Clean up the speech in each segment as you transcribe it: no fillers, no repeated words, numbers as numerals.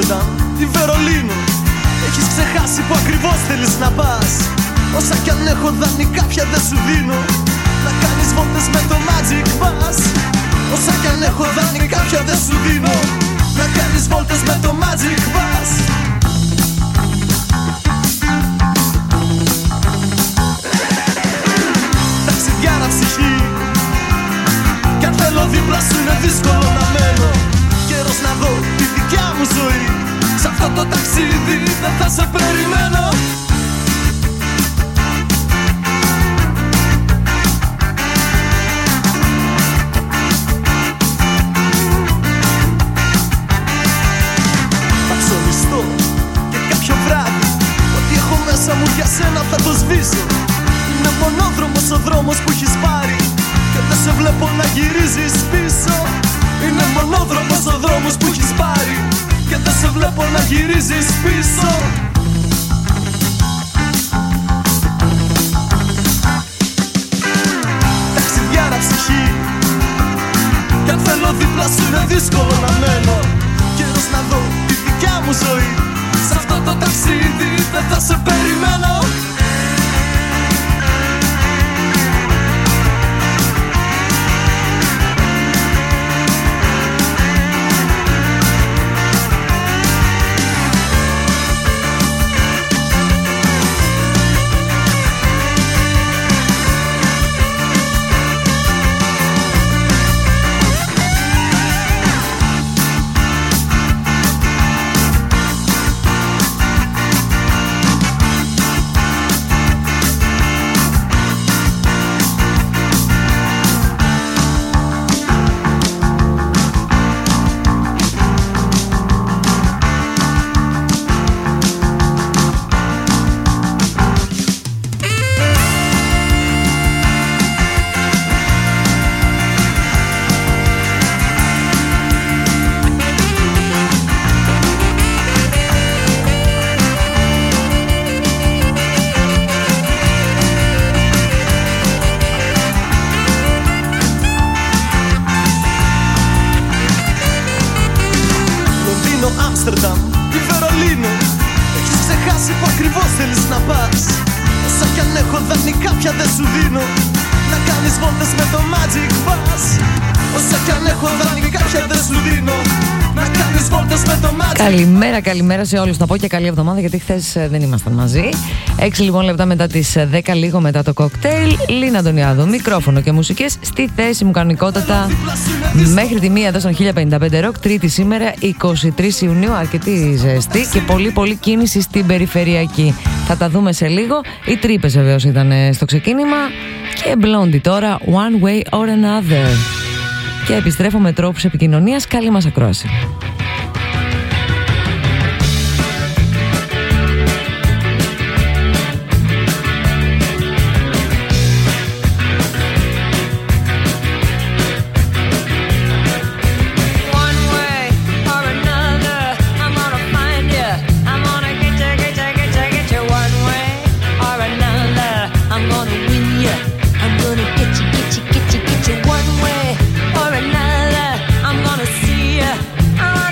Άμστερνταμ ή Βερολίνο. Έχεις ξεχάσει που ακριβώς θέλεις να πας. Όσα κι αν έχω δανεικά πια δεν σου δίνω. Να κάνεις βόλτες με το Magic Bus. Όσα κι αν έχω δανεικά πια δεν σου δίνω. Να κάνεις βόλτες με το Magic Bus. Ταξιδιάρα ψυχή, κι αν θέλω δίπλα σου είναι δύσκολο να μένω. Καιρός να δω τη δικιά μου ζωή. Σ' αυτό το ταξίδι δεν θα σε περιμένω. Θα ψωνιστώ και κάποιο βράδυ. Ό,τι έχω μέσα μου για σένα θα το σβήσω. Είναι μονόδρομος ο δρόμος που έχεις πάρει και δεν σε βλέπω να γυρίζεις πίσω. Είναι μονόδρομος ο δρόμος που έχεις πάρει και δεν σε βλέπω να γυρίζεις πίσω. Ταξιδιάρα ψυχή, κι αν θέλω δίπλα σου είναι δύσκολο να μένω. Καιρός να δω τη δικιά μου ζωή. Σ' αυτό το ταξίδι δεν θα σε περιμένω. Άμστερνταμ ή Βερολίνο. Έχεις ξεχάσει που ακριβώς θέλεις να πας. Όσα κι αν έχω δανεικά πια δεν σου δίνω. Να κάνεις βόλτες με το Magic Bus. Όσα κι αν έχω δανεικά πια δεν σου δίνω. Να κάνεις βόλτες με το Magic Bus. Καλημέρα, καλημέρα σε όλους. Θα πω και καλή εβδομάδα γιατί χθες δεν ήμασταν μαζί. 6 λοιπόν λεπτά μετά τις 10, λίγο μετά το κοκτέιλ. Λίνα Αντωνιάδου, μικρόφωνο και μουσικές στη θέση μου κανονικότατα. Μέχρι τη 1 εδώ στον 1055 Rock. Τρίτη σήμερα, 23 Ιουνίου. Αρκετή ζέστη και πολύ κίνηση στην περιφερειακή. Θα τα δούμε σε λίγο. Οι τρύπες βεβαίως ήταν στο ξεκίνημα. Και Blondie τώρα, One Way or Another. Και επιστρέφω με τρόπους επικοινωνίας. Καλή μας ακρόαση. One way or another, I'm gonna see you.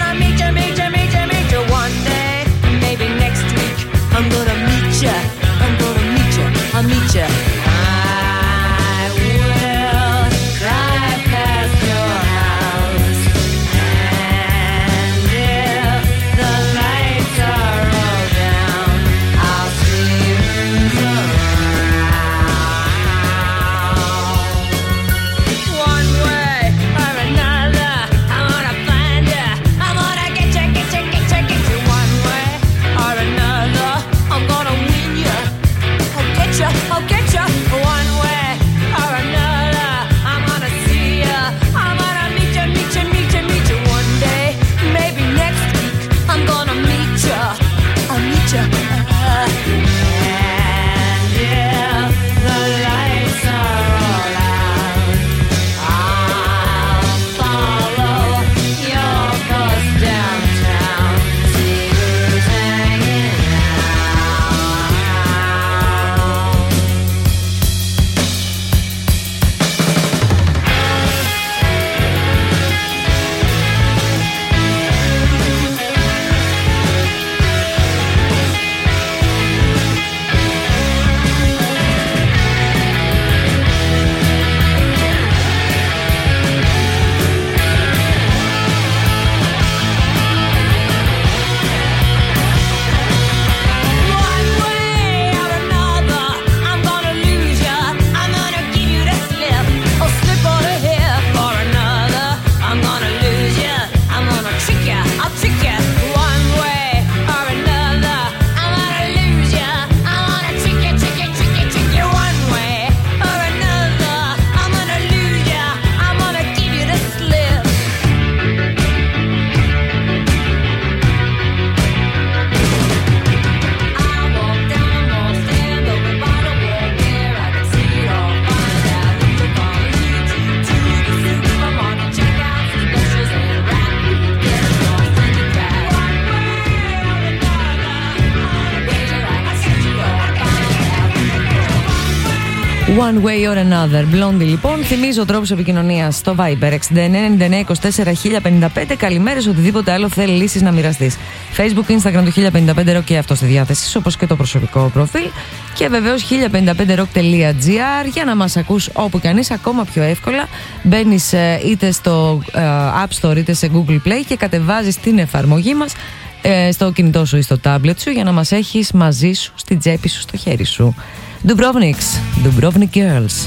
One way or another. Blondie λοιπόν. Θυμίζω τρόπους επικοινωνίας στο Viber 6999241055. Καλημέρες, οτιδήποτε άλλο θέλει λύσεις να μοιραστείς. Facebook, Instagram του 1055 Rock και αυτό στη διάθεσή σου, όπως και το προσωπικό προφίλ. Και βεβαίως 1055rock.gr για να μας ακούς όπου και αν είσαι, ακόμα πιο εύκολα. Μπαίνεις είτε στο App Store είτε σε Google Play και κατεβάζεις την εφαρμογή μας στο κινητό σου ή στο tablet σου για να μας έχεις μαζί σου, στην τσέπη σου, στο χέρι σου. Dubrovnik's, Dubrovnik Girls.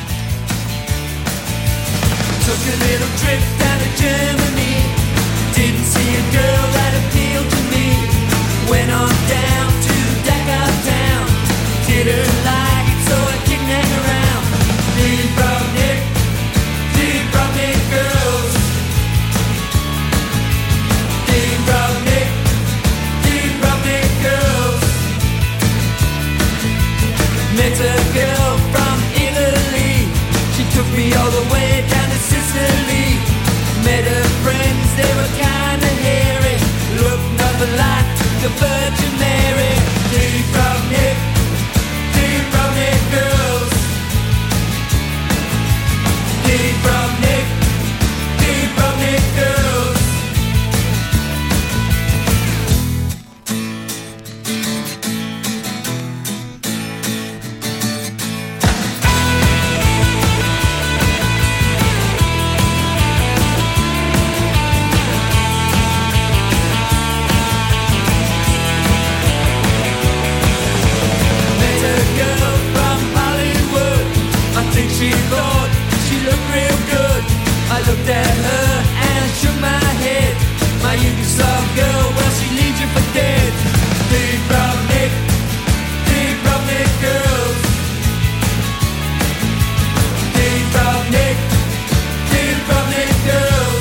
Took a little trip down to Germany. Didn't see a girl that appealed to me. Went on down to Dachau town. Didn't like it, so I kicked that around. Dubrovnik, Dubrovnik girls. Dubrovnik, Dubrovnik girls. Met a girl from Italy. She took me all the way down to Sicily. Met her friends, they were kinda hairy. Looked nothing like the Virgin Mary. Dubrovnik, Dubrovnik girls. Dubrovnik, Dubrovnik girls. She thought she looked real good. I looked at her and I shook my head. My Yugoslav girl, well, she leaves you for dead. Dubrovnik, Dubrovnik girls. Dubrovnik, Dubrovnik girls.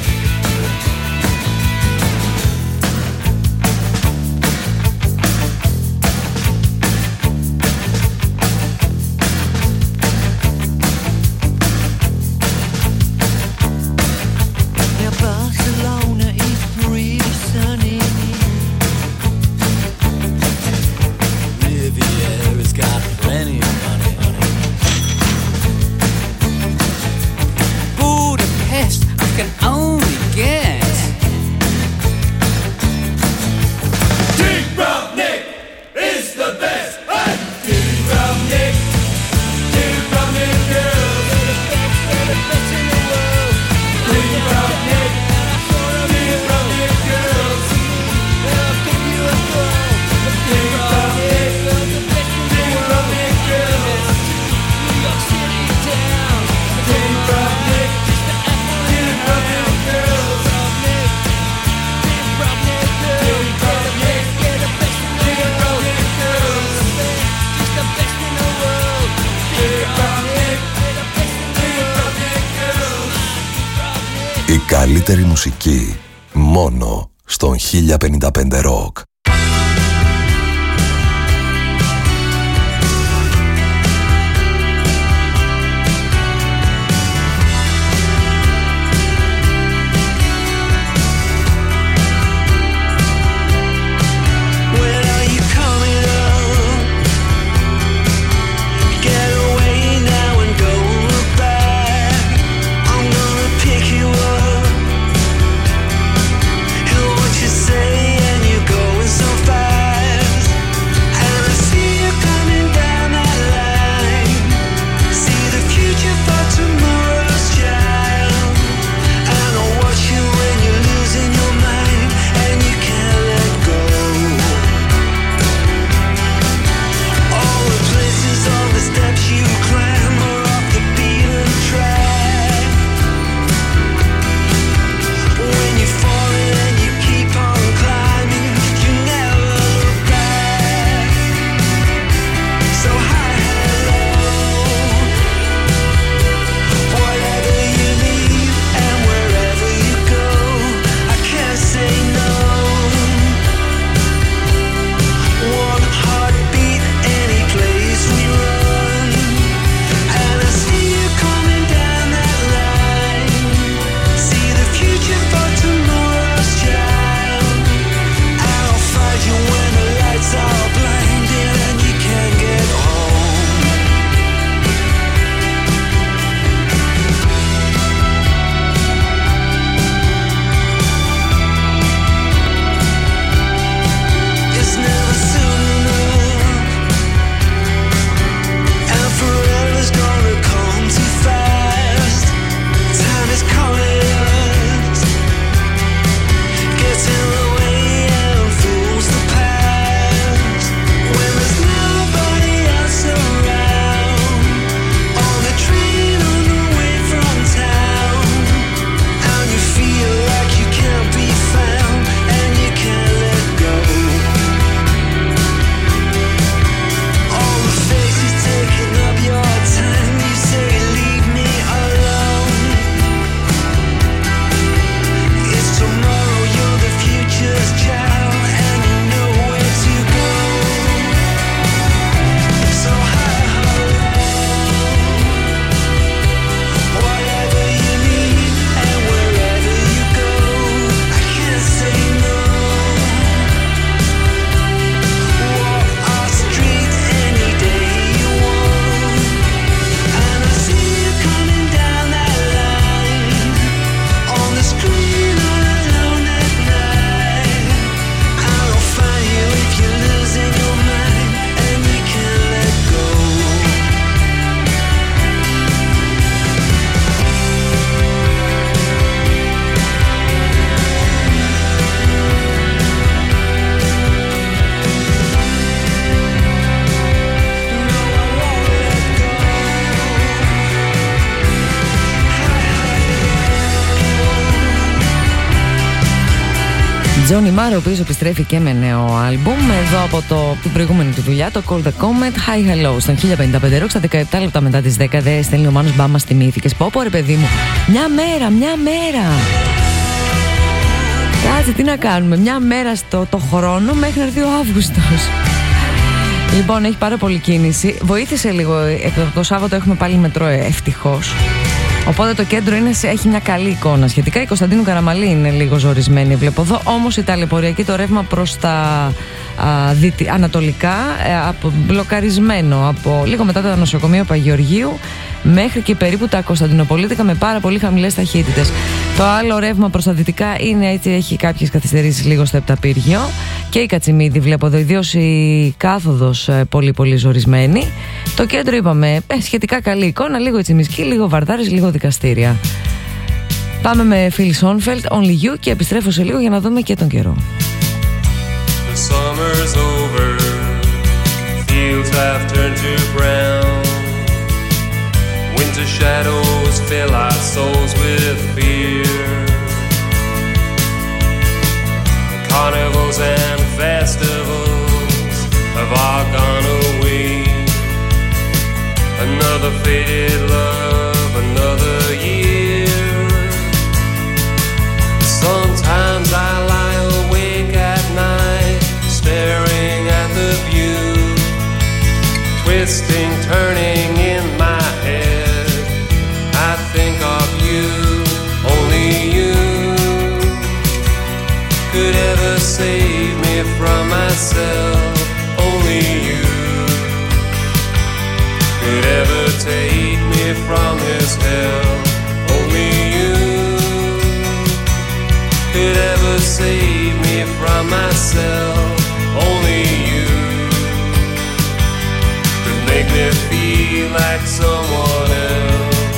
Καλύτερη μουσική μόνο στον 1055 Rock. Say and you go and Johnny Marr, ο οποίος επιστρέφει και με νέο άλμπουμ εδώ από την προηγούμενη του δουλειά, το Call the Comet. Hi Hello στον 1055 Rock, στα 17 λεπτά μετά τις 10. Δε στέλνει ο Μάνος Μπάμα, θυμήθηκες. Πω ρε παιδί μου, μια μέρα. Κάτσε, τι να κάνουμε, μια μέρα το χρόνο μέχρι να έρθει ο Αύγουστος. Λοιπόν, έχει πάρα πολύ κίνηση. Βοήθησε λίγο, το Σάββατο έχουμε πάλι μετρό, ευτυχώς. Οπότε το κέντρο έχει μια καλή εικόνα σχετικά. Η Κωνσταντίνου Καραμαλή είναι λίγο ζορισμένη, βλέπω εδώ. Όμως η ταλαιπωριακή, το ρεύμα προς τα ανατολικά, μπλοκαρισμένο από λίγο μετά το νοσοκομείο Παγιοργίου μέχρι και περίπου τα Κωνσταντινοπολίτικα με πάρα πολύ χαμηλές ταχύτητες. Το άλλο ρεύμα προς τα δυτικά είναι έτσι, έχει κάποιες καθυστερήσεις λίγο στο Επταπύργιο και η Κατσιμίδη, βλέπω εδώ, ιδίως η κάθοδος πολύ ζορισμένη. Το κέντρο είπαμε σχετικά καλή εικόνα, λίγο Τσιμισκή, λίγο Βαρδάρης, λίγο δικαστήρια. Πάμε με Phil Sonfeld, Only You, και επιστρέφω σε λίγο για να δούμε και τον καιρό. The summer's over, fields have turned to brown. Winter shadows fill our souls with fear. Carnivals and festivals have all gone away. Another faded love, another year. Sometimes I lie awake at night, staring at the view, twisting, turning in my head. I think of you, only you could ever save me from myself. Only you could ever take me from this hell. Only you could ever save me from myself. Only you could make me feel like someone else.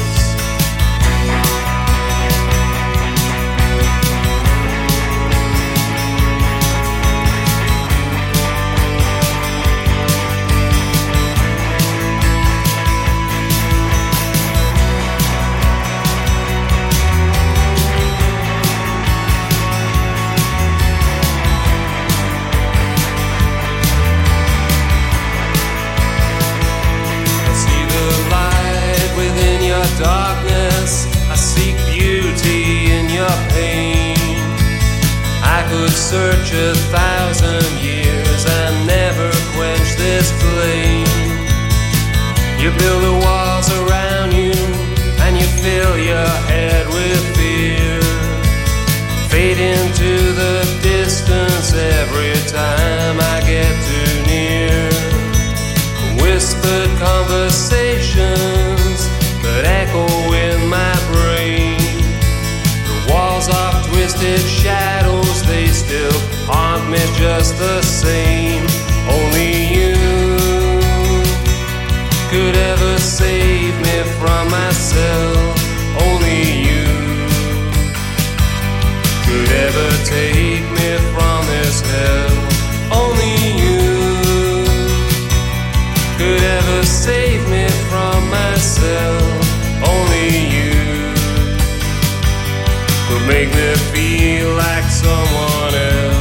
Darkness, I seek beauty in your pain. I could search 1,000 years and never quench this flame. You build the walls around you and you fill your head with fear. Fade into the distance every time I get too near. Whispered conversations that echo in my brain. The walls of twisted shadows, they still haunt me just the same. Only you could ever save me from myself. Only you could ever take me from this hell. Only you could ever save me from myself. Only you could make me feel like someone else.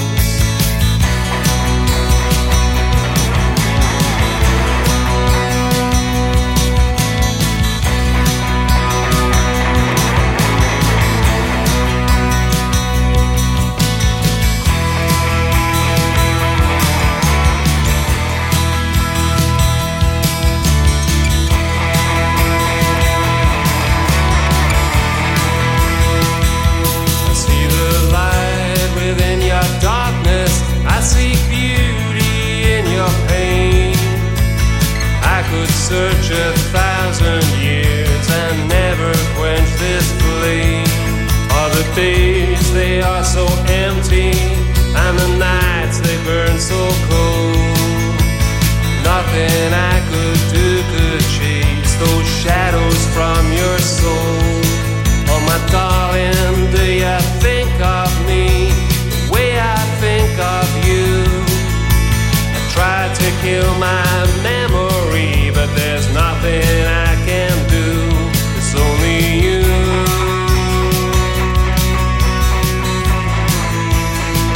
Darkness, I seek beauty in your pain. I could search 1,000 years and never quench this flame. Other days, they are so empty, and the nights, they burn so cold. Nothing I could do could chase those shadows from your soul. Oh my darling, do you think of me way I think of you? I tried to kill my memory, but there's nothing I can do. It's only you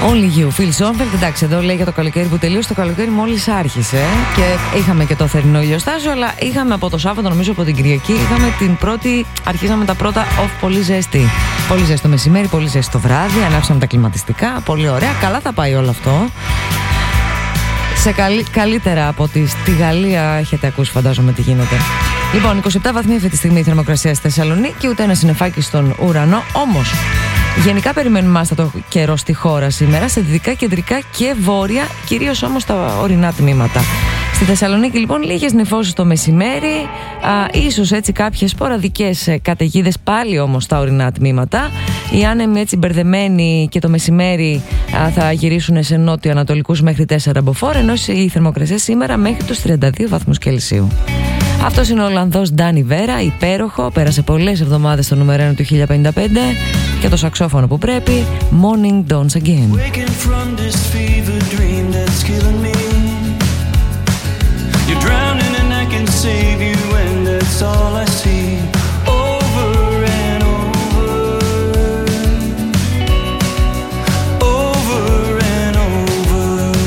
Only You, Phil Sonfeld. Εντάξει, εδώ λέει για το καλοκαίρι που τελείωσε. Το καλοκαίρι μόλις άρχισε και είχαμε και το θερινό ηλιοστάσιο, αλλά είχαμε από το Σάββατο, νομίζω από την Κυριακή, είχαμε την πρώτη, αρχίσαμε τα πρώτα off πολύ ζέστη. Πολύ ζέστη το μεσημέρι, πολύ ζέστη το βράδυ, ανάψαμε τα κλιματιστικά, πολύ ωραία. Καλά θα πάει όλο αυτό. Σε καλύτερα από στη Γαλλία έχετε ακούσει, φαντάζομαι, τι γίνεται. Λοιπόν, 27 βαθμοί αυτή τη στιγμή η θερμοκρασία στη Θεσσαλονίκη, ούτε ένα συννεφάκι στον ουρανό. Όμως, γενικά περιμένουμε άστατο καιρό στη χώρα σήμερα, σε δυτικά, κεντρικά και βόρεια, κυρίως όμως τα ορεινά τμήματα. Στη Θεσσαλονίκη, λοιπόν, λίγες νεφώσεις το μεσημέρι, ίσως έτσι κάποιες σποραδικές καταιγίδες, πάλι όμως στα ορεινά τμήματα. Οι άνεμοι έτσι μπερδεμένοι και το μεσημέρι θα γυρίσουν σε νότιο-ανατολικούς μέχρι 4 μποφόρ, ενώ η θερμοκρασία σήμερα μέχρι τους 32 βαθμούς Κελσίου. Αυτός είναι ο Ολλανδός Ντάνι Βέρα, υπέροχο, πέρασε πολλές εβδομάδες στο νούμερο 1 του 1055 και το σαξόφωνο που πρέπει, Morning Dawns Again. You're drowning and I can save you, and that's all I see. Over and over, over and over.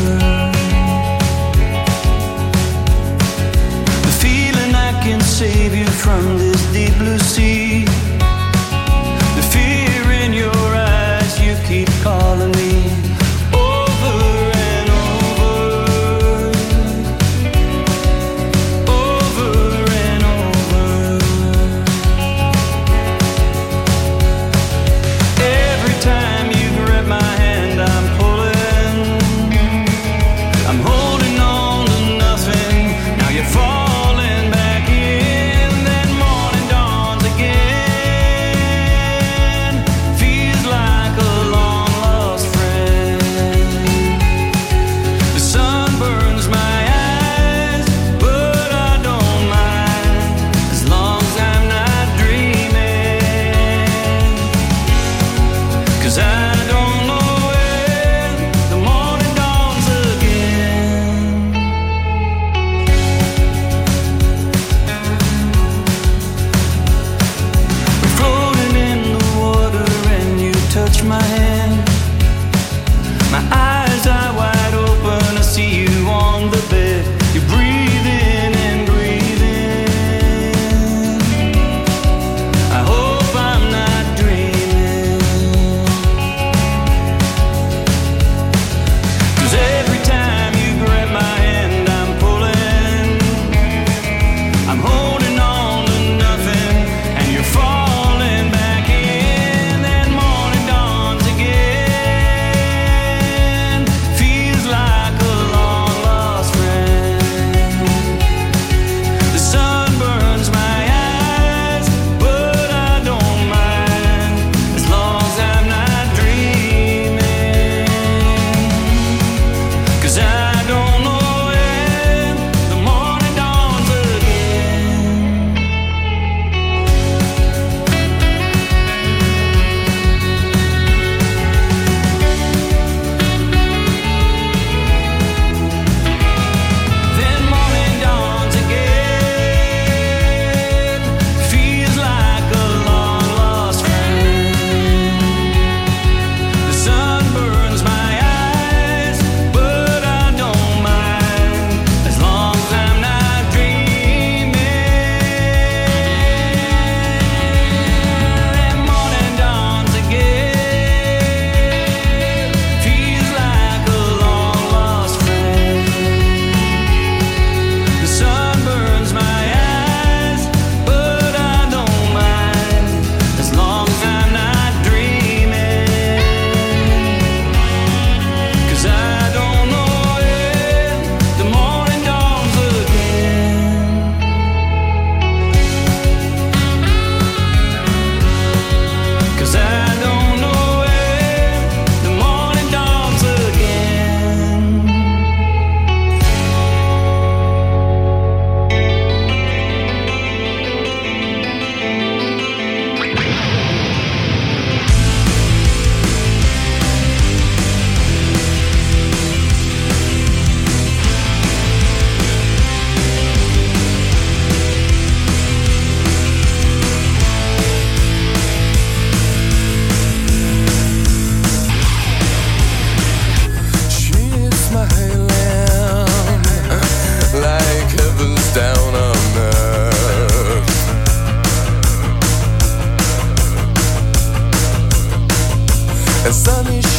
The feeling I can save you from this deep blue sea. The fear in your eyes, you keep calling me. Over and over.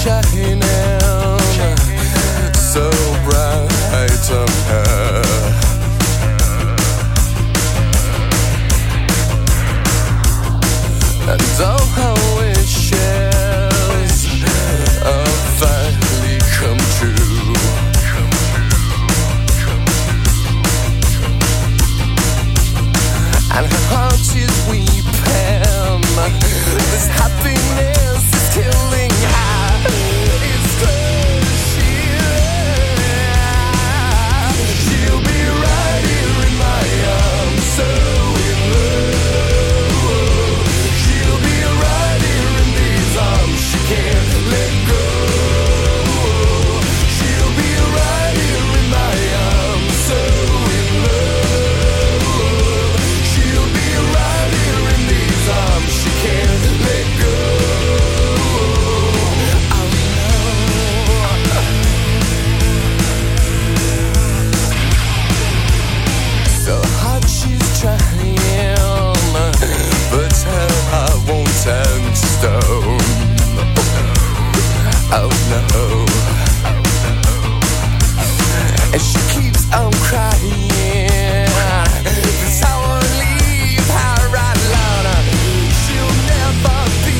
shining so bright on her. And all her wishes are finally come true. And her heart is weeping. This happiness is killing her. It's crushing. She'll be right here in my arms, so in love. She'll be right here in these arms, she can't let go. She'll be right here in my arms, so in love. She'll be right here in these arms, she can't let go. Oh no. So hard she's trying, but her heart won't turn to stone. Oh no. And she keeps on crying. That's how I leave her alone. She'll never be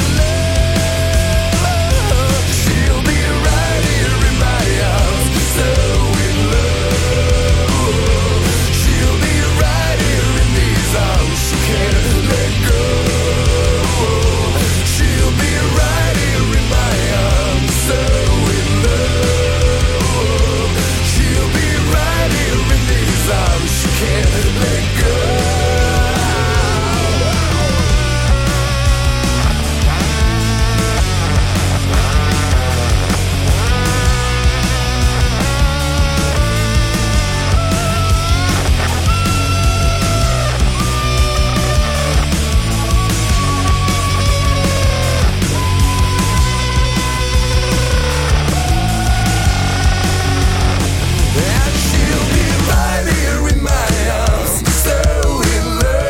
alone. She'll be right here in my arms, so in love. She'll be right here in these arms, she can't let go. She'll be right here in my arms, so in love. She'll be right here in these arms, she can't let go. And she'll be right here in my arms, so in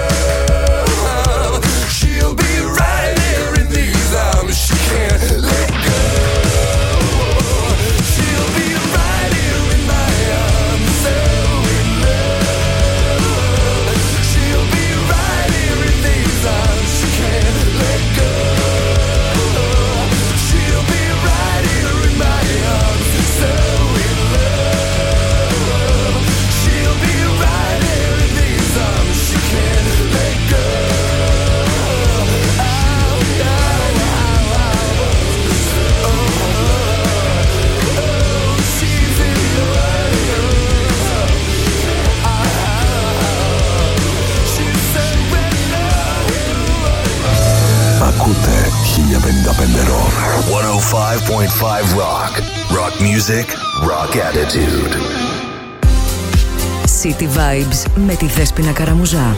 love. She'll be right here in these arms, she can't let go. She'll be right here in my arms, so in love. She'll be right here in these arms, she can't let go. She'll be right here in my arms, so in love. She'll be right here in these arms, she can't let go. She's in your she's so in love. Ακούτε 1055 Rock. 105.5 Rock. Rock music, rock attitude. City Vibes με τη Δέσποινα Καραμουζά.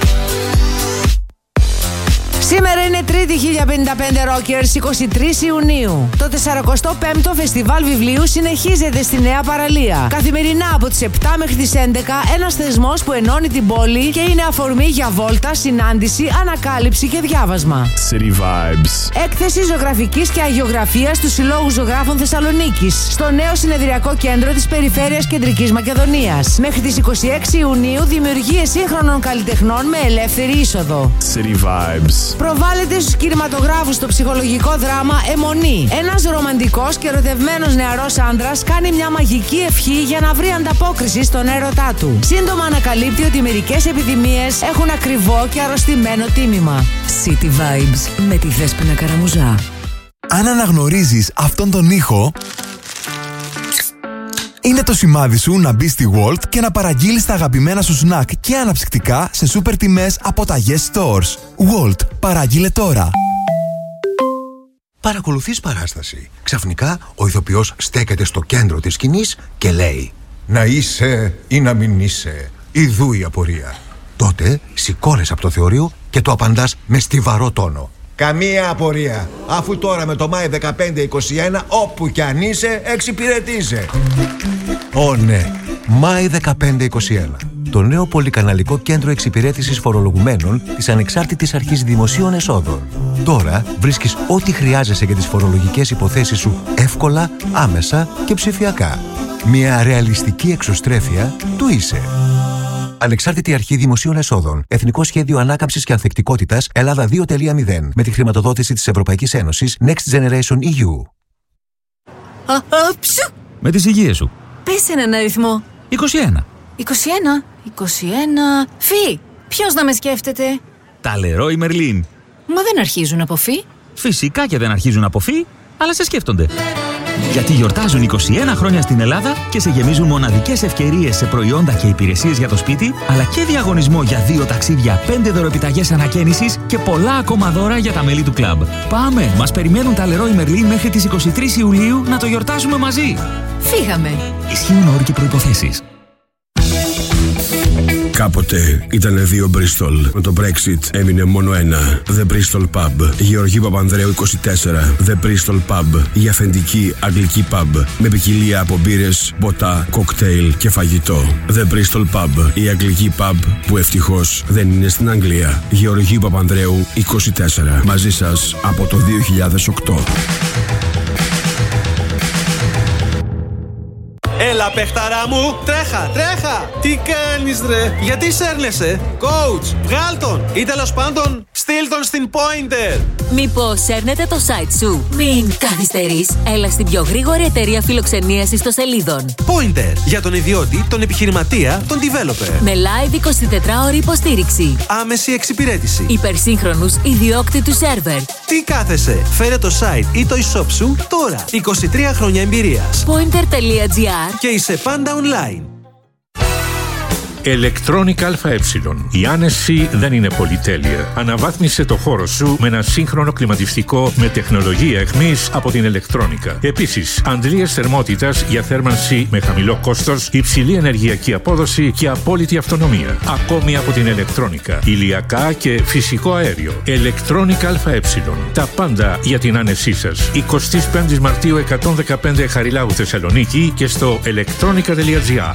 Σήμερα είναι Τρίτη 1055 Rockers, 23 Ιουνίου. Το 45ο Φεστιβάλ Βιβλίου συνεχίζεται στη Νέα Παραλία. Καθημερινά από τις 7 μέχρι τις 11, ένας θεσμός που ενώνει την πόλη και είναι αφορμή για βόλτα, συνάντηση, ανακάλυψη και διάβασμα. City Vibes. Έκθεση ζωγραφικής και αγιογραφίας του Συλλόγου Ζωγράφων Θεσσαλονίκης στο νέο συνεδριακό κέντρο της Περιφέρειας Κεντρικής Μακεδονίας. Μέχρι τις 26 Ιουνίου δημιουργίες σύγχρονων καλλιτεχνών με ελεύθερη είσοδο. City Vibes. Προβάλλεται στους κινηματογράφους το ψυχολογικό δράμα Αιμονή. Ένας ρομαντικός και ερωτευμένος νεαρός άντρας κάνει μια μαγική ευχή για να βρει ανταπόκριση στον έρωτά του. Σύντομα ανακαλύπτει ότι μερικές επιδημίες έχουν ακριβό και αρρωστημένο τίμημα. City Vibes με τη Δέσποινα Καραμουζά. Αν αναγνωρίζεις αυτόν τον ήχο, είναι το σημάδι σου να μπεις στη Walt και να παραγγείλεις τα αγαπημένα σου σνακ και αναψυκτικά σε σούπερ τιμές από τα Yes Stores. Walt, παραγγείλε τώρα. Παρακολουθείς παράσταση. Ξαφνικά ο ηθοποιός στέκεται στο κέντρο της σκηνής και λέει «Να είσαι ή να μην είσαι, ιδού η απορία». Τότε σηκώνεσαι από το θεωρείο και το απαντάς με στιβαρό τόνο. «Καμία απορία, αφού τώρα με το Μάη 15-21 όπου κι αν είσαι εξυπηρετείσαι». Ω ναι, Μάη 1521. Το νέο πολυκαναλικό κέντρο εξυπηρέτησης φορολογουμένων της Ανεξάρτητης Αρχής Δημοσίων Εσόδων. Τώρα βρίσκεις ό,τι χρειάζεσαι για τις φορολογικές υποθέσεις σου εύκολα, άμεσα και ψηφιακά. Μια ρεαλιστική εξωστρέφεια του είσαι. Ανεξάρτητη Αρχή Δημοσίων Εσόδων. Εθνικό Σχέδιο Ανάκαμψης και Ανθεκτικότητας Ελλάδα 2.0. Με τη χρηματοδότηση της Ευρωπαϊκής Ένωσης Next Generation EU. Με τις υγείες σου. Πες έναν αριθμό. 21. 21. Φι. Ποιος να με σκέφτεται? Τα Leroy Merlin. Μα δεν αρχίζουν από φι. Φυσικά και δεν αρχίζουν από φι, αλλά σε σκέφτονται. Γιατί γιορτάζουν 21 χρόνια στην Ελλάδα και σε γεμίζουν μοναδικές ευκαιρίες σε προϊόντα και υπηρεσίες για το σπίτι, αλλά και διαγωνισμό για 2 ταξίδια, 5 δωροπιταγές ανακαίνησης και πολλά ακόμα δώρα για τα μέλη του κλαμπ. Πάμε! Μας περιμένουν τα Leroy Merlin μέχρι τις 23 Ιουλίου να το γιορτάσουμε μαζί. Φύγαμε! Ισχύουν όροι και προϋποθέσεις. Κάποτε ήταν 2 Bristol. Με το Brexit έμεινε μόνο ένα. The Bristol Pub. Γεωργή Παπανδρέου 24. The Bristol Pub. Η αυθεντική αγγλική pub. Με ποικιλία από μπύρες, ποτά, κοκτέιλ και φαγητό. The Bristol Pub. Η αγγλική pub που ευτυχώς δεν είναι στην Αγγλία. Γεωργή Παπανδρέου 24. Μαζί σας από το 2008. Έλα παιχταρά μου, τρέχα! Τι κάνεις ρε, γιατί σέρνεσαι? Coach, βγάλ τον ή τέλος πάντων στείλ τον στην Pointer. Μήπως σέρνετε το site σου? Μην καθυστερείς, έλα στην πιο γρήγορη εταιρεία φιλοξενίας ιστοσελίδων. Pointer, για τον ιδιώτη, τον επιχειρηματία, τον developer. Με live 24ωρη υποστήριξη. Άμεση εξυπηρέτηση. Υπερσύγχρονους ιδιόκτητους σερβερ. Τι κάθεσαι, φέρε το site ή το e-shop σου τώρα. 23 χρόνια εμπειρίας. Pointer.gr και είσαι πάντα online. Electronic ΑΕ. Η άνεση δεν είναι πολυτέλεια. Αναβάθμισε το χώρο σου με ένα σύγχρονο κλιματιστικό με τεχνολογία εχμής από την Electronica. Επίσης, αντλίες θερμότητας για θέρμανση με χαμηλό κόστος, υψηλή ενεργειακή απόδοση και απόλυτη αυτονομία. Ακόμη από την Electronica. Ηλιακά και φυσικό αέριο. Electronic ΑΕ. Τα πάντα για την άνεσή σας. 25 Μαρτίου 115 Χαριλάου Θεσσαλονίκη και στο electronica.gr.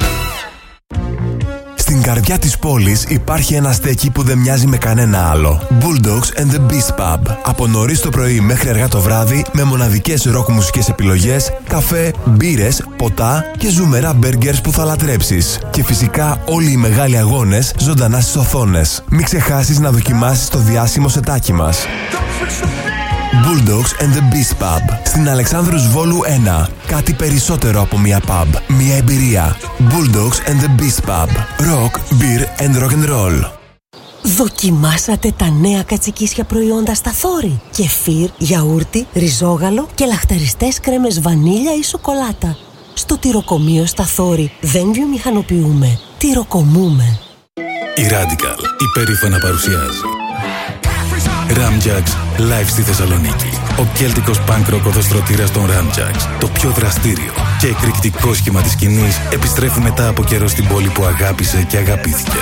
Στην καρδιά της πόλης υπάρχει ένα στέκι που δεν μοιάζει με κανένα άλλο. Bulldogs and the Beast Pub. Από νωρίς το πρωί μέχρι αργά το βράδυ, με μοναδικές ροκ μουσικές επιλογές, καφέ, μπύρες, ποτά και ζουμερά μπέργκερς που θα λατρέψεις. Και φυσικά όλοι οι μεγάλοι αγώνες ζωντανά στις οθόνες. Μην ξεχάσεις να δοκιμάσεις το διάσημο σετάκι μας. Bulldogs and the Beast Pub. Στην Αλεξάνδρους Βόλου 1. Κάτι περισσότερο από μια pub. Μια εμπειρία. Bulldogs and the Beast Pub. Rock, beer and rock and roll. Δοκιμάσατε τα νέα κατσικίσια προϊόντα στα Θόρη? Κεφίρ, γιαούρτι, ριζόγαλο και λαχταριστές κρέμες βανίλια ή σοκολάτα. Στο τυροκομείο στα Θόρη δεν βιομηχανοποιούμε, τυροκομούμε. Η Radical υπερήφανα παρουσιάζει Ramjax live στη Θεσσαλονίκη. Ο κέλτικος punk rock οδοστρωτήρας των Ramjax, το πιο δραστήριο και εκρηκτικό σχήμα της σκηνής, επιστρέφει μετά από καιρό στην πόλη που αγάπησε και αγαπήθηκε.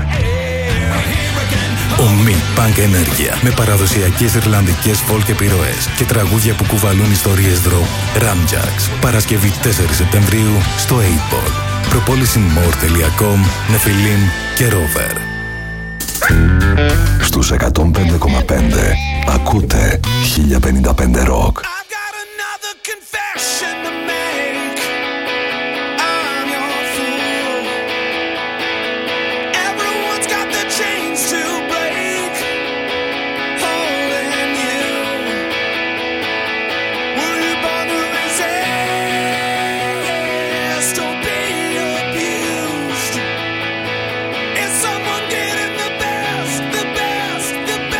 Ομή punk ενέργεια με παραδοσιακές ιρλανδικές folk επιρροές και τραγούδια που κουβαλούν ιστορίες δρόμου. Ramjax, Παρασκευή 4 Σεπτεμβρίου στο 8ball. Προπόληση more.com, Νεφιλίμ και Rover. Στους 105,5 ακούτε 1055 Rock.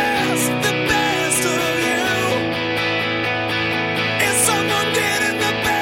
Someone getting the best.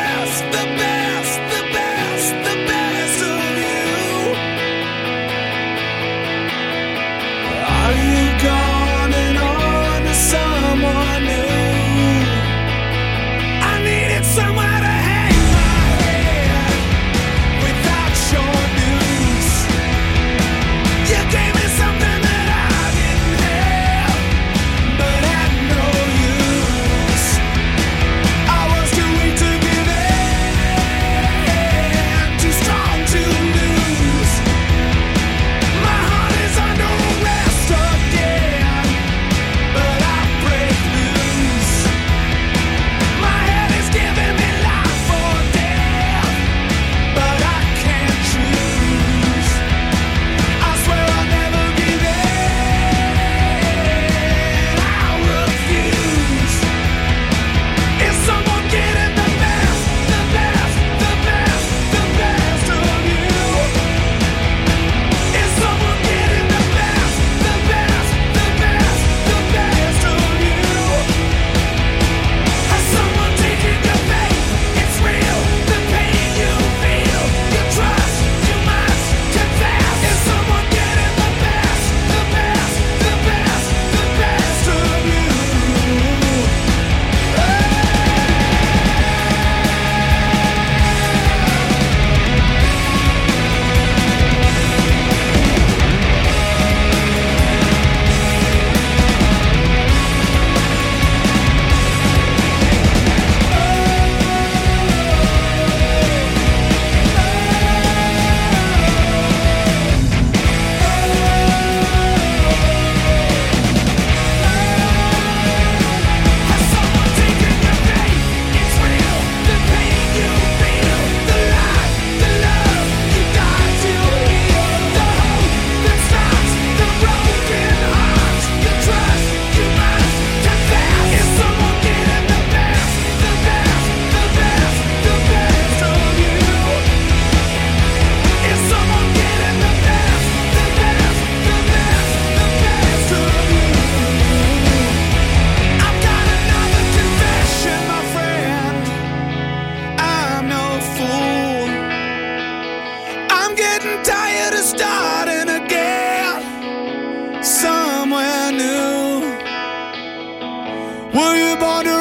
never born to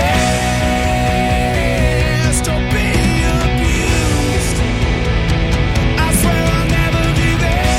resist or be abused. I swear I'll never give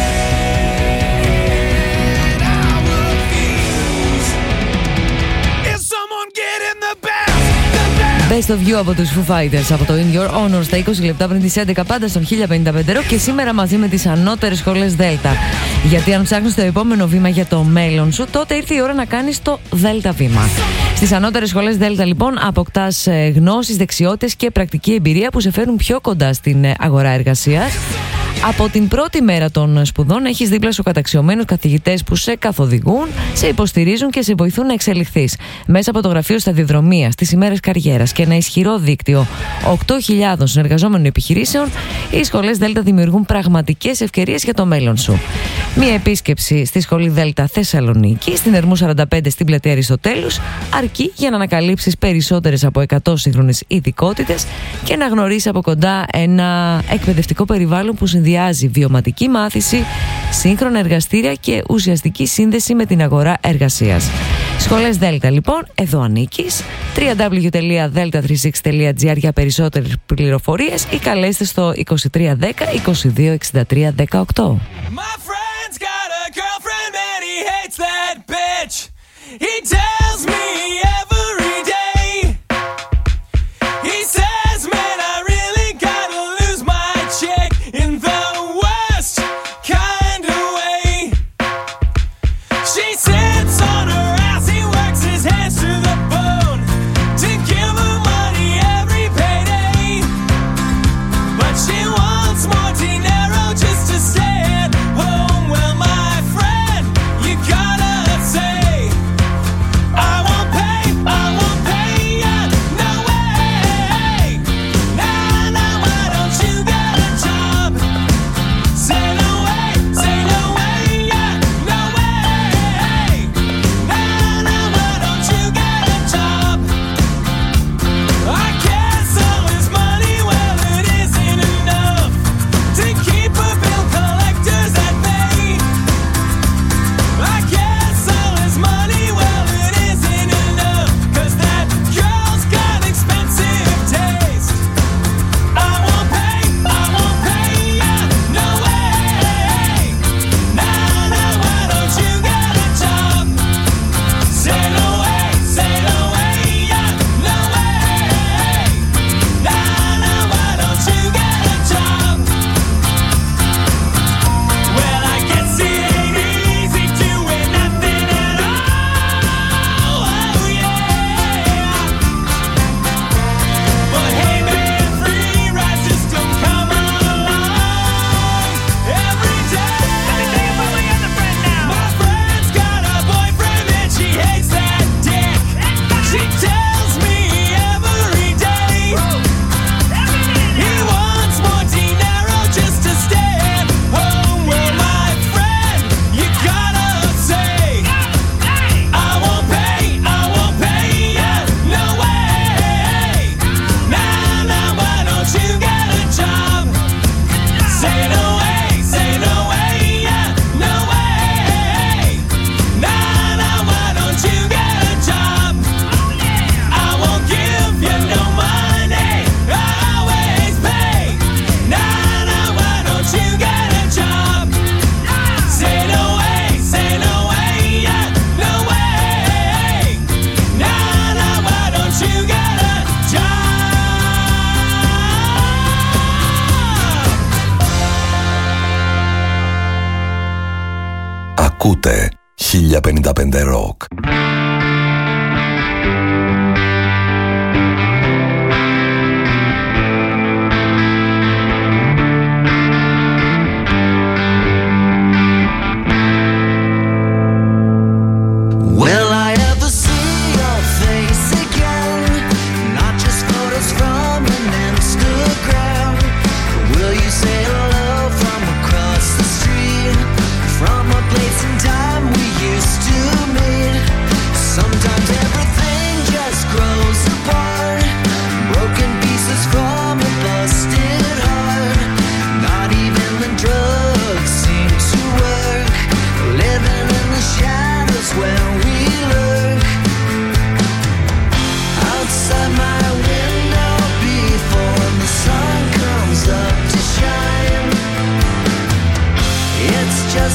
in. I refuse. Is someone getting the best? Best of You από τους Foo Fighters από το In Your Honor στα 20 λεπτά πριν τις 11 πάντα στον 1055 Rock και σήμερα μαζί με τις ανώτερες σχολές Δέλτα. Γιατί αν ψάχνεις το επόμενο βήμα για το μέλλον σου, τότε ήρθε η ώρα να κάνεις το Δέλτα βήμα. Στις ανώτερες σχολές Δέλτα λοιπόν αποκτάς γνώσεις, δεξιότητες και πρακτική εμπειρία που σε φέρουν πιο κοντά στην αγορά εργασίας. Από την πρώτη μέρα των σπουδών έχεις δίπλα σου καταξιωμένους καθηγητές που σε καθοδηγούν, σε υποστηρίζουν και σε βοηθούν να εξελιχθείς. Μέσα από το γραφείο σταδιοδρομίας, στις ημέρες καριέρας και ένα ισχυρό δίκτυο 8.000 συνεργαζόμενων επιχειρήσεων, οι σχολές Δέλτα δημιουργούν πραγματικές ευκαιρίες για το μέλλον σου. Μία επίσκεψη στη σχολή Δέλτα Θεσσαλονίκη, στην Ερμού 45 στην πλατεία Αριστοτέλους, αρκεί για να ανακαλύψεις περισσότερες από 100 σύγχρονες ειδικότητες και να γνωρίσεις από κοντά ένα εκπαιδευτικό περιβάλλον που συνδυάζει βιωματική μάθηση, σύγχρονα εργαστήρια και ουσιαστική σύνδεση με την αγορά εργασίας. Σχολές Δέλτα λοιπόν, εδώ ανήκεις. www.delta36.gr για περισσότερες πληροφορίες ή καλέστε στο 2310 22 63 18. Got a girlfriend and he hates that bitch. He tells me every day. He says, man, I really gotta lose my chick in the worst kind of way. She sits on her ass, he works his hands to the bone to give her money every payday. But she wants more dinero just to stay at home. Well, my friend, you gotta say, I won't pay ya, no way. Nah, nah, why don't you get a job? Say no way, yeah, no way. Nah, nah, why don't you get a job? I guess all his money, well, it isn't enough to keep a bill collectors at bay. I guess all his money, well, it isn't enough, 'cause that girl's got expensive taste. I won't pay ya, no way. Nah, nah, why don't you get a job? Say no way, yeah, no way. Nah, nah, why don't you get a job? Well, I guess it ain't easy doing nothing at all, oh yeah. But hey man, free rides just don't come along every day. Let me tell you about my other friend now. My friend's got a boyfriend and she hates that dick. She tells me every day he wants more dinero just to stay at home. Well, my friend, you gotta say, I won't pay ya, no way. Nah, nah, why don't you get a job? Say no way, yeah, no way. Nah, nah, why don't you get a job? I won't give you no money, I always pay. Nah, nah, why don't you get a job? Say no way, yeah, no way. Nah, nah, why don't you get a job? Ακούτε 1055 Rock. Will I ever see your face again? Not just photos from an Instagram. Will you say hello from across the street? From a place and time we used to meet.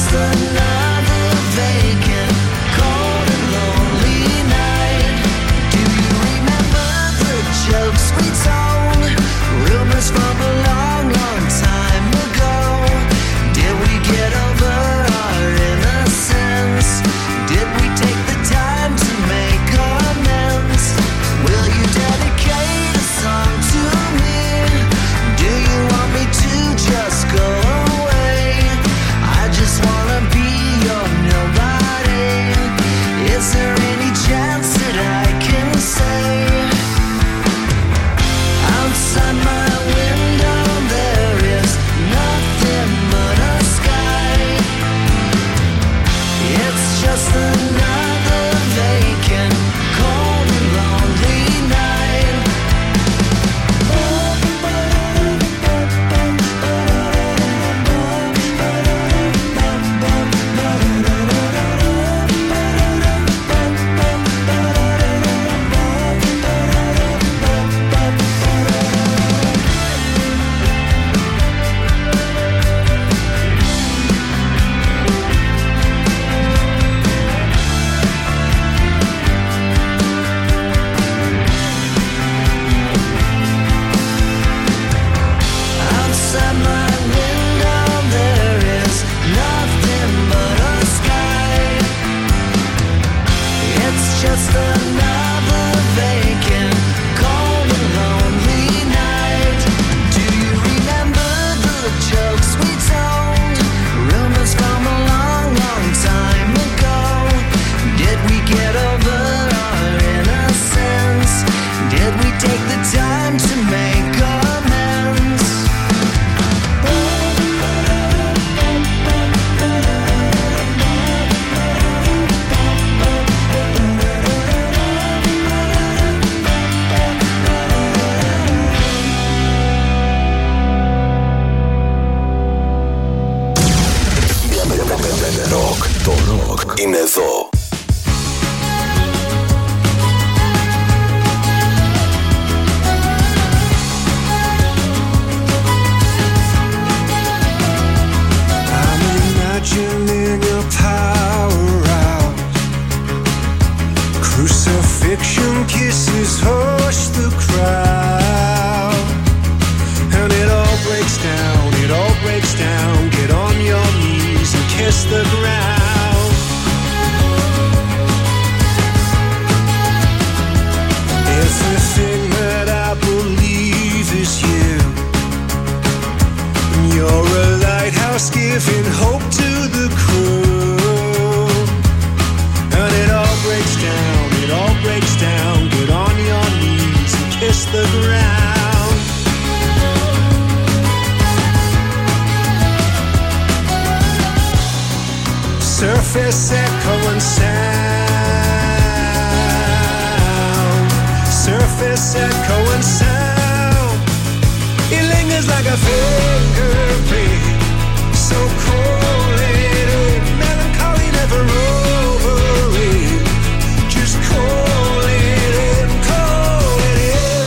just another vacant, cold and lonely night. Do you remember the jokes we told? Rumors from a long, long time ago. Did we get over our innocence? Did we take the time to make amends? Will you dedicate a song to me? Do you want me to just go away? I just wanna be your nobody. Is there any chance that I can say? Outside my window there is nothing but a sky. It's just another vacant, cold and lonely night. Outside my window there is nothing but a sky. It's just another vacant, cold and lonely night. Do you remember the jokes we told? Rumors from a long, long time ago. Did we get over our innocence? Did we take the time to make amends? Ροκ, το ροκ είναι εδώ. I'm imagining your power out. Crucifixion kisses hush the crowd. And it all breaks down, it all breaks down. Get on your knees and kiss the ground. Everything that I believe is you. You're a lighthouse giving hope to the crew. And it all breaks down, it all breaks down. Get on your knees and kiss the ground. Surface echo and sound. Surface echo and sound. It lingers like a fingerprint, so cold it melancholy never over it. Just call it in, call it in.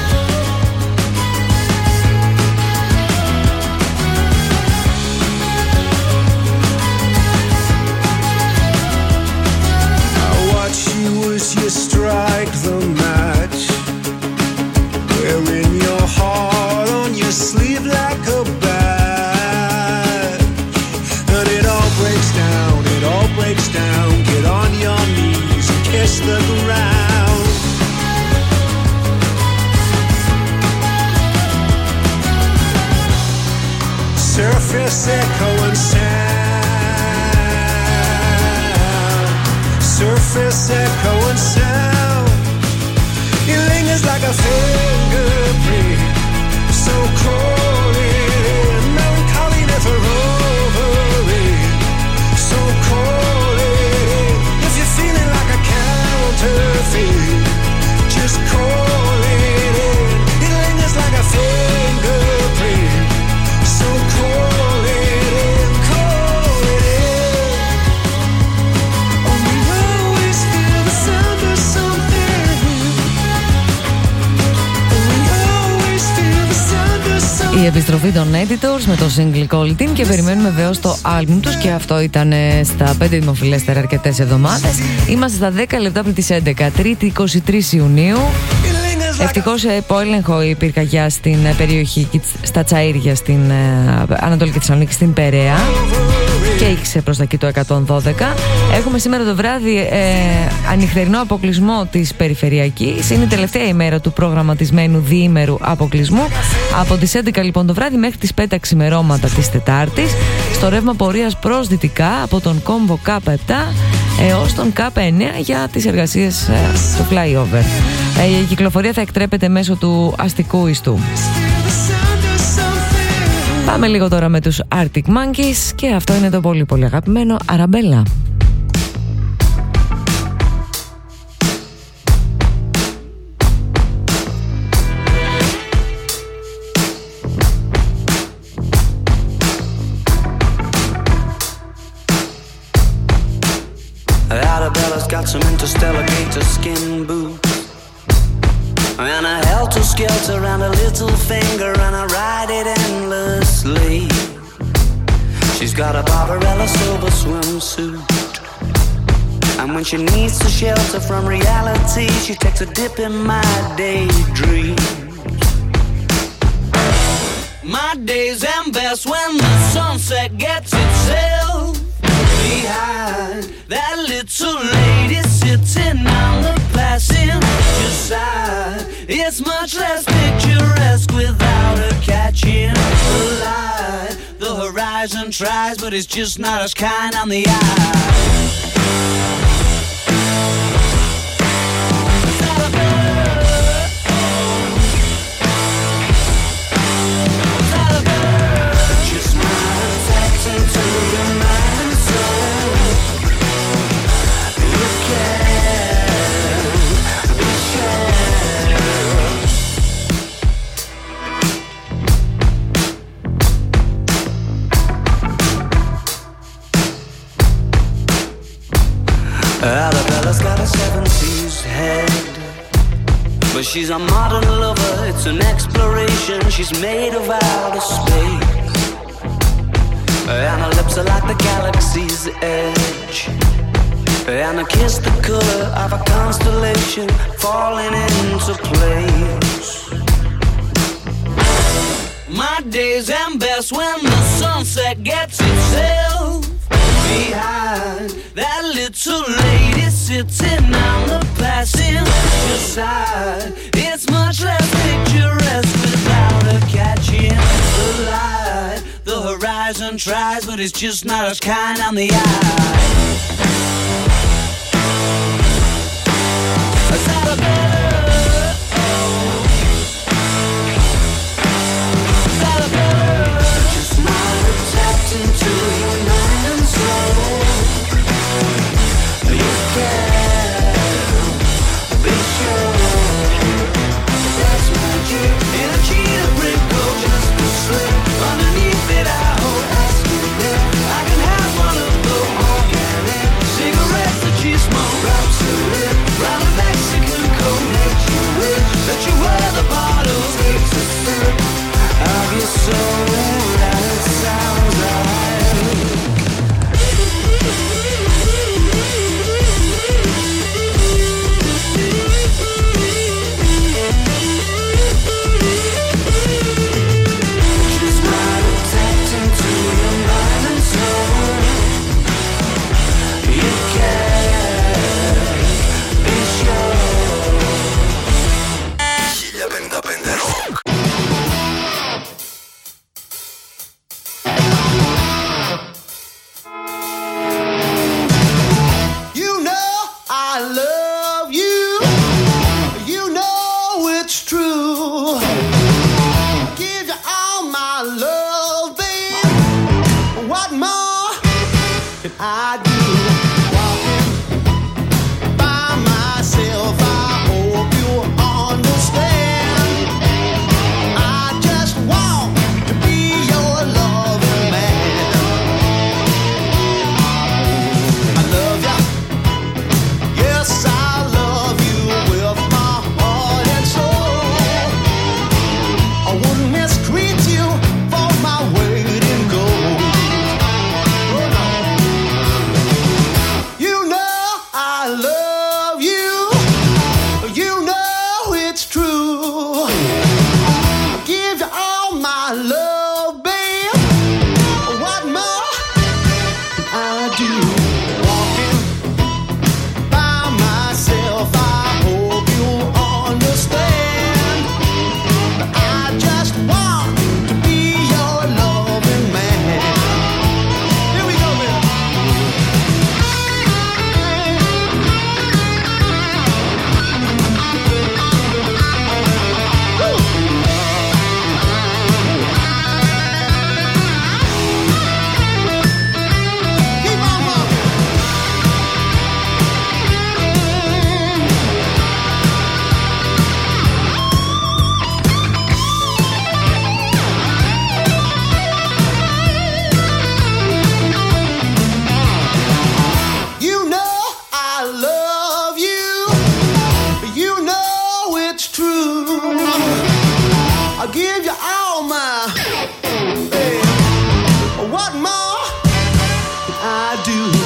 I watch you as you strike the match, wearing your heart on your sleeve like a badge. And it all breaks down, it all breaks down. Get on your knees and kiss the ground. Surface echo and sound. Surface echo and sound. It lingers like a fingerprint, so cold it melancholy never over it. So cold it. If you're feeling like a counterfeit, just call it in. It lingers like a fingerprint, so call it in, call it in. Oh, we always feel the sound of something. επιστροφή των Editors με το single Call It In και περιμένουμε βεβαίως το άλμπουμ τους και αυτό ήταν στα 5 δημοφιλέστερα αρκετές εβδομάδες. Είμαστε στα 10 λεπτά πριν τις 11, Τρίτη 23 Ιουνίου. Ευτυχώς υπό έλεγχο η πυρκαγιά στην περιοχή, στα Τσαΐρια, στην Ανατολική Θεσσαλονίκη, στην Περαία, και ήξε προς τα εκεί το 112. Έχουμε σήμερα το βράδυ ανοιχτερινό αποκλεισμό της περιφερειακής. Είναι η τελευταία ημέρα του προγραμματισμένου διήμερου αποκλεισμού. Από τις 11 λοιπόν το βράδυ μέχρι τις 5 ξημερώματα της Τετάρτης, στο ρεύμα πορείας προς δυτικά από τον κόμβο K7 έως τον K9 για τις εργασίες του flyover. Η κυκλοφορία θα εκτρέπεται μέσω του αστικού ιστού. Πάμε λίγο τώρα με τους Arctic Monkeys και αυτό είναι το πολύ πολύ αγαπημένο Arabella. Arabella's got some interstellar gator skin boots and a helter-skelter and a little finger, and I ride it endlessly. She's got a Barbarella silver swimsuit, and when she needs to shelter from reality, she takes a dip in my daydream. My days end best when the sunset gets itself behind that little lady sitting on the passenger side. It's much less picturesque without her catching the light. The horizon tries, but it's just not as kind on the eye. Just my attraction to your mind and soul. You can be sure. Arabella's got a 70s head, but she's a modern lover, it's an exploration. She's made of outer space, and her lips are like the galaxy's edge, and her kiss the color of a constellation falling into place. My days end best when the sunset gets itself behind that little lady sitting on the passenger side. It's much less picturesque without her catching the light. The horizon tries, but it's just not as kind on the eye. Just not tapped into your mind and soul. You can be sure that's magic in a cheetah print coat, just a slip underneath it. I hope that's good. I can have one of those organic cigarettes that you smoke. Wraps your lip round a Mexican coat. Makes you wish that you were the bottles. Takes a sip of your soul, and it sounds right. Just not tapped into your mind and soul. You can be sure. 1055 Rock. You know I love you. You know it's true. Give you all my love, babe. What more can I do? Walking by myself, I hope you understand. I just want to be your loving man. I love you. Yes, I love you with my heart and soul. I wouldn't mistreat you do